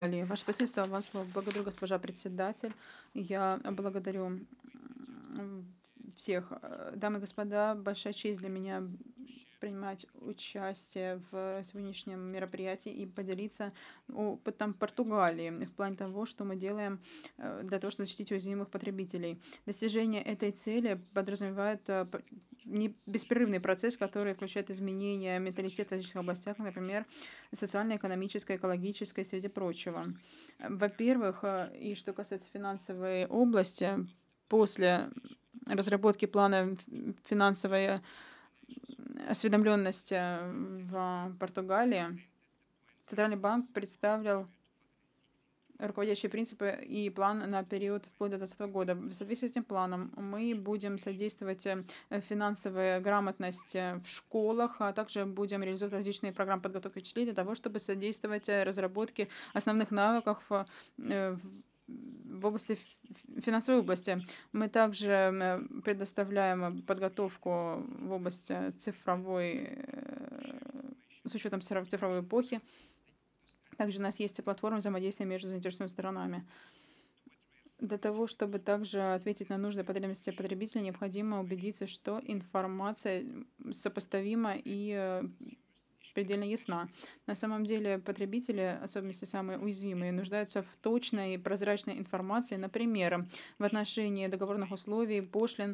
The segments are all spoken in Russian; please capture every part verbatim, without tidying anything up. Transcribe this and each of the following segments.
Далее, ваше посредство, вам слово. Благодарю, госпожа председатель. Я благодарю м, всех. э, Дамы и господа, большая честь для меня принимать участие в сегодняшнем мероприятии и поделиться опытом Португалии в плане того, что мы делаем э, для того, чтобы защитить уязвимых потребителей. Достижение этой цели подразумевает э, п- не беспрерывный процесс, который включает изменения менталитета в различных областях, например, социально-экономической, экологической, среди прочего. Э, Во-первых, э, и что касается финансовой области, после разработки плана ф- финансовой осведомленности в Португалии, Центральный банк представил руководящие принципы и план на период вплоть до двадцатого года. В соответствии с этим планом мы будем содействовать э, финансовой грамотности в школах, а также будем реализовать различные программы подготовки учителей для того, чтобы содействовать э, разработке основных навыков в э, в области ф- финансовой области. Мы также э, предоставляем подготовку в области цифровой, э, с учетом цифро- цифровой эпохи. Также у нас есть платформа взаимодействия между заинтересованными сторонами. Для того, чтобы также ответить на нужды и потребности потребителя, необходимо убедиться, что информация сопоставима и э, предельно ясна. На самом деле потребители, особенно если самые уязвимые, нуждаются в точной и прозрачной информации, например, в отношении договорных условий, пошлин,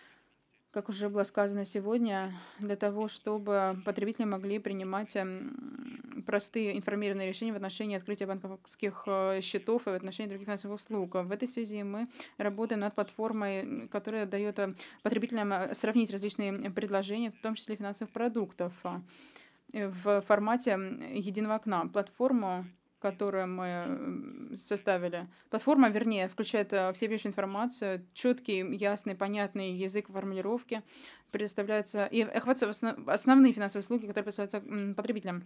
как уже было сказано сегодня, для того, чтобы потребители могли принимать м, простые информированные решения в отношении открытия банковских э, счетов и в отношении других финансовых услуг. В этой связи мы работаем над платформой, м, которая дает э, потребителям э, сравнить различные предложения, в том числе финансовых продуктов, а, э, в формате м, единого окна. Платформу, которую мы м, составили. Платформа, вернее, включает э, всеобъемлющую информацию, четкий, ясный, понятный язык формулировки, предоставляются и охватываются основ- основные финансовые услуги, которые представляются м, потребителям.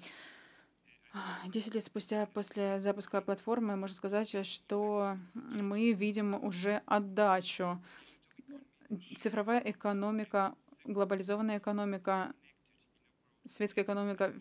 Десять лет спустя после запуска платформы можно сказать, э, что мы видим уже отдачу. Цифровая экономика, глобализованная экономика, светская экономика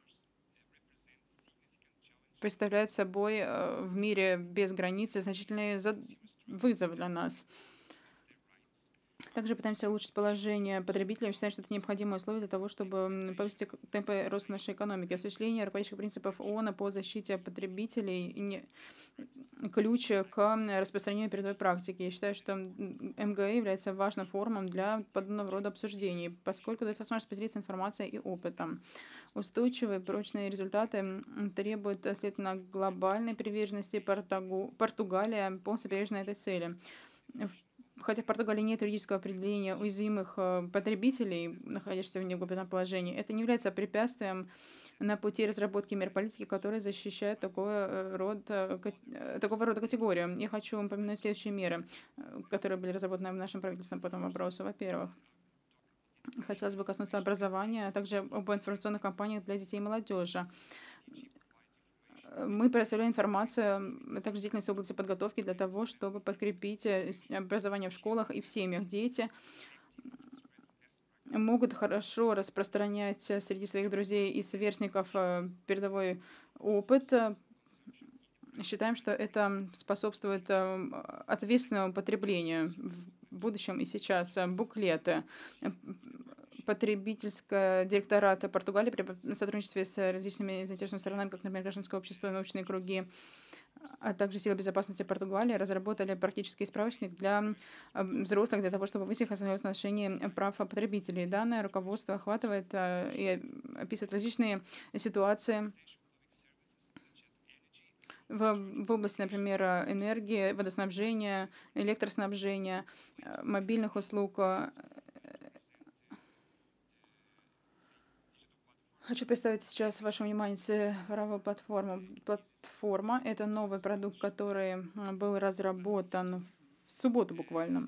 представляет собой э, в мире без границы значительный зад- вызов для нас. Также пытаемся улучшить положение потребителей. Считаем, что это необходимое условие для того, чтобы м, повысить эк- темпы роста нашей экономики. Осуществление руководящих принципов ООН по защите потребителей не- ключ к м, распространению передовой практики. Я считаю, что м, МГЭ является важным форумом для подобного рода обсуждений, поскольку дает возможность поделиться информацией и опытом. Устойчивые прочные результаты м, требуют, э, следовательно, глобальной приверженности. Португу- Португалия полностью привержена этой цели. В- Хотя в Португалии нет юридического определения уязвимых э, потребителей, находящихся в неугодном положении, это не является препятствием на пути разработки мер политики, которые защищают такое, э, рода, ка- э, такого рода категорию. Я хочу вам упомянуть следующие меры, э, которые были разработаны в нашем правительстве по этому вопросу. Во-первых, хотелось бы коснуться образования, а также об информационных кампаниях для детей и молодежи. Э, Мы предоставляем информацию, м, а также деятельность в области подготовки для того, чтобы подкрепить э, с- образование в школах и в семьях. Дети могут хорошо распространять э, среди своих друзей и сверстников э, передовой опыт. Э, Считаем, что это способствует э, ответственному потреблению в будущем и сейчас. Э, Буклеты. Э, Потребительская директората Португалии при по- сотрудничестве с различными заинтересованными сторонами, как, например, гражданское общество, научные круги, а также силы безопасности Португалии разработали практический справочник для м, взрослых для того, чтобы повысить их осознавание в отношении прав потребителей. Данное руководство охватывает э, и описывает различные ситуации в, в области, например, э, энергии, водоснабжения, электроснабжения, э, мобильных услуг. э. Хочу представить сейчас вашему вниманию цифровую платформу. Платформа — это новый продукт, который м, был разработан в субботу буквально.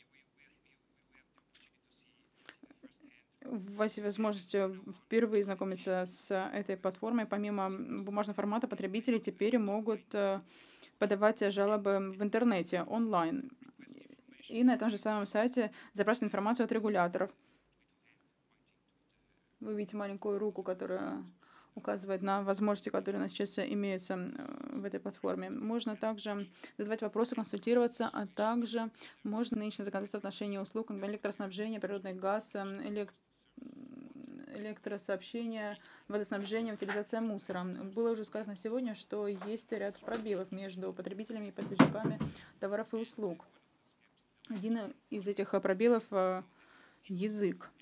У вас есть возможность э, впервые знакомиться с этой платформой. Помимо м, бумажного формата, потребители теперь могут э, подавать э, жалобы в интернете, онлайн. И на этом же самом сайте запрашивать информацию от регуляторов. Вы видите маленькую руку, которая указывает на возможности, которые у нас сейчас имеются в этой платформе. Можно также задавать вопросы, консультироваться, а также можно нынешнее законодательство в отношении услуг электроснабжения, природный газ, электро электросообщение, водоснабжение, утилизация мусора. Было уже сказано сегодня, что есть ряд пробелов между потребителями и поставщиками товаров и услуг. Один из этих пробелов – язык.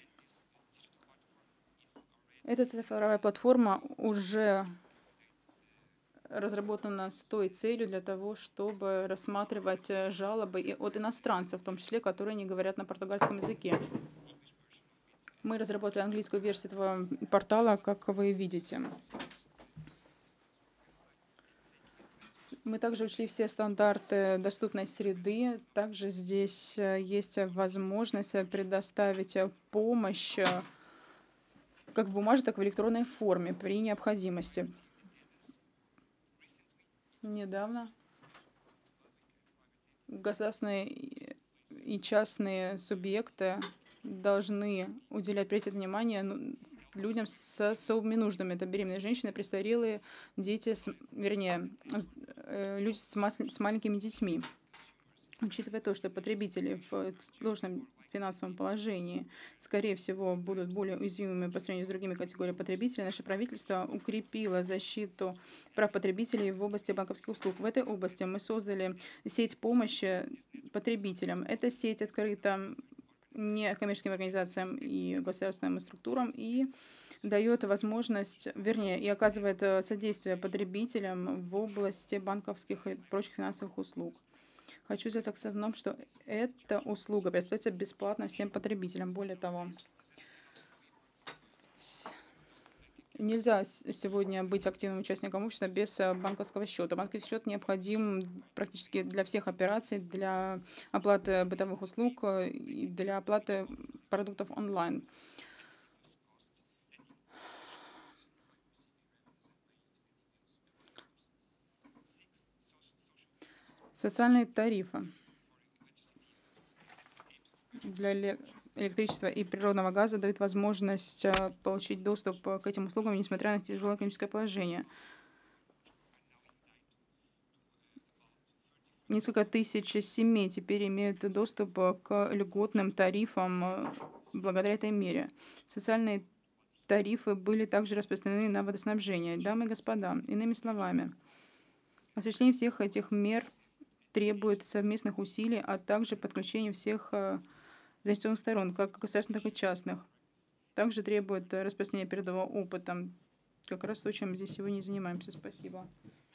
Эта цифровая платформа уже разработана с той целью для того, чтобы рассматривать жалобы от иностранцев, в том числе, которые не говорят на португальском языке. Мы разработали английскую версию этого портала, как вы видите. Мы также учли все стандарты доступной среды. Также здесь есть возможность предоставить помощь как в бумажной, так и в электронной форме при необходимости. Недавно государственные и частные субъекты должны уделять приоритет внимания людям с особыми нуждами. Это беременные женщины, престарелые, дети, с, вернее, люди с, с маленькими детьми. Учитывая то, что потребители в сложном финансовом положении, скорее всего, будут более уязвимыми по сравнению с другими категориями потребителей, наше правительство укрепило защиту прав потребителей в области банковских услуг. В этой области мы создали сеть помощи потребителям. Эта сеть открыта некоммерческим организациям и государственным структурам и дает возможность, вернее, и оказывает содействие потребителям в области банковских и прочих финансовых услуг. Хочу сделать акцент на том, что эта услуга предоставляется бесплатно всем потребителям. Более того, нельзя сегодня быть активным участником общества без банковского счета. Банковский счет необходим практически для всех операций, для оплаты бытовых услуг и для оплаты продуктов онлайн. Социальные тарифы для электричества и природного газа дают возможность получить доступ к этим услугам, несмотря на тяжелое экономическое положение. Несколько тысяч семей теперь имеют доступ к льготным тарифам благодаря этой мере. Социальные тарифы были также распространены на водоснабжение. Дамы и господа, иными словами, осуществление всех этих мер требует совместных усилий, а также подключения всех заинтересованных сторон, как государственных, так и частных. Также требует распространения передового опыта. Как раз то, чем мы здесь сегодня занимаемся. Спасибо.